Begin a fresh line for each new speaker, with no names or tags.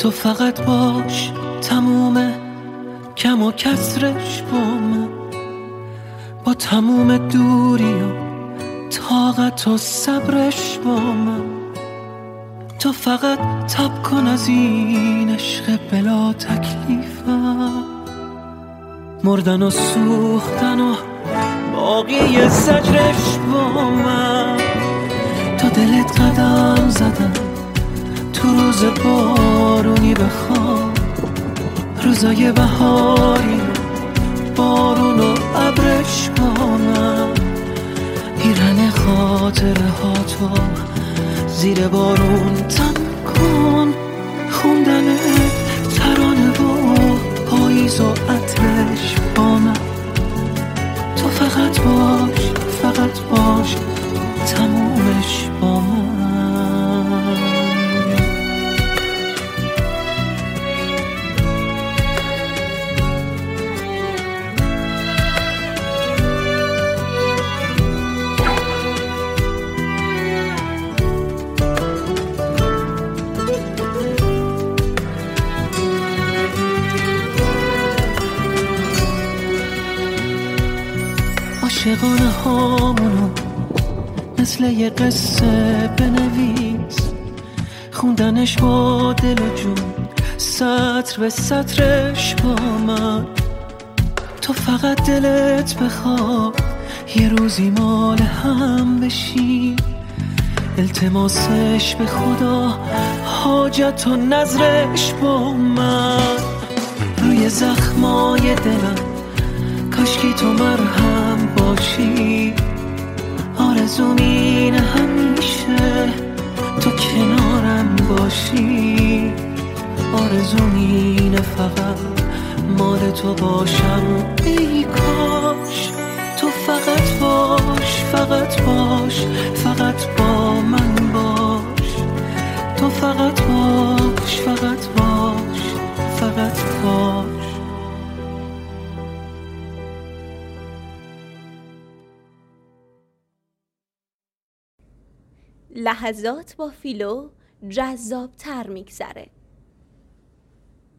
تو فقط باش، تموم کم و کسرش با من، با تموم دوری و طاقت و صبرش با من. تو فقط تب کن از این عشق بلا تکلیفم، مردن و سوختن و باقی زجرش با من. تا دلت قدم زدم تو روز بارونی بخوام، روزای بهاری بارون و ابرش با من. پیرن خاطره ها تو زیر بارون تم کن، خوندن ترانه و پاییز و عطرش با من. تو فقط باش، فقط باش، تمومش با من. عاشقانه هامونو مثل یه قصه بنویس، خوندنش با دل و جون سطر به سطرش با من. تو فقط دلت بخواد یه روزی مال هم بشی، التماسش به خدا حاجت و نظرش با من. روی زخمای دلم کاشکی تو مرهم باشی، آرزوم اینه همیشه تو کنارم باشی. آرزوم اینه فقط مال تو باشم، ای کاش. تو فقط باش، فقط باش، فقط با من باش. تو فقط باش، فقط باش، فقط باش.
لحظات با فیلو جذاب‌تر میگذره.